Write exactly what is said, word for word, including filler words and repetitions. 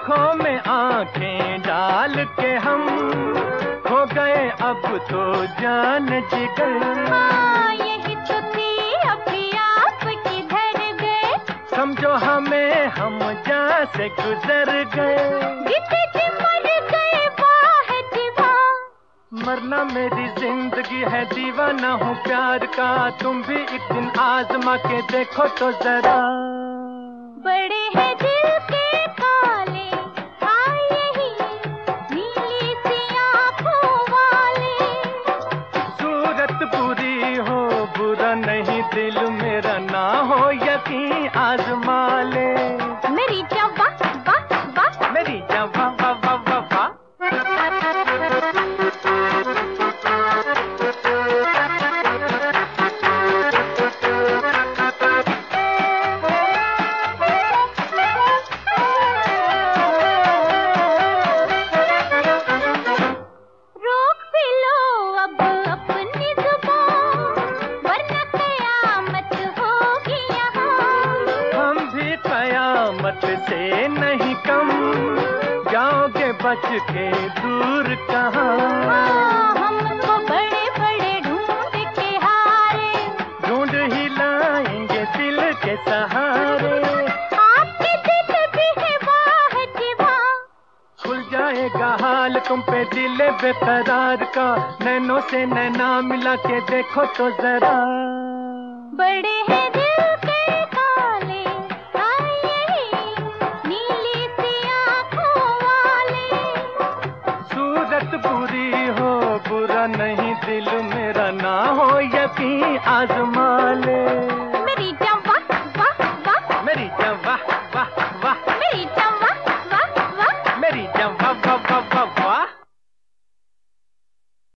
आँखों में आँखें डाल के हम हो गए अब तो जान जिगर। हाँ, यही तो थी अभी आप किधर गए। समझो हमें हम जहाँ से गुजर गए। जीते जी मर गए वाह जी वाह। मरना मेरी जिंदगी है, दीवाना हूँ प्यार का। तुम भी एक दिन आजमा के देखो तो जरा। बड़े हैं दिल के काले, हाँ यही नीली सी आँखों वाले। सूरत बुरी हो बुरा नहीं, दिल मेरा ना हो यकीन आजमा ले। मेरी जवा वाह वाह, मेरी जवा वाह वाह वाह वाह। से नहीं कम जाओगे बच के दूर कहाँ। हमको बड़े बड़े ढूंढ के हारे, ढूंढ ही लाएंगे दिल के सहारे। आपके दिल भी है वाह जी वाह। खुल जाएगा हाल तुम पे दिल बेकरार का। नैनों से नैना मिला के देखो तो जरा। बड़े हैं दिल के काले, हाँ यही नीली सी आँखों वाले। सूरत बुरी हो बुरा नहीं, दिल मेरा ना हो यकीन आजमा ले।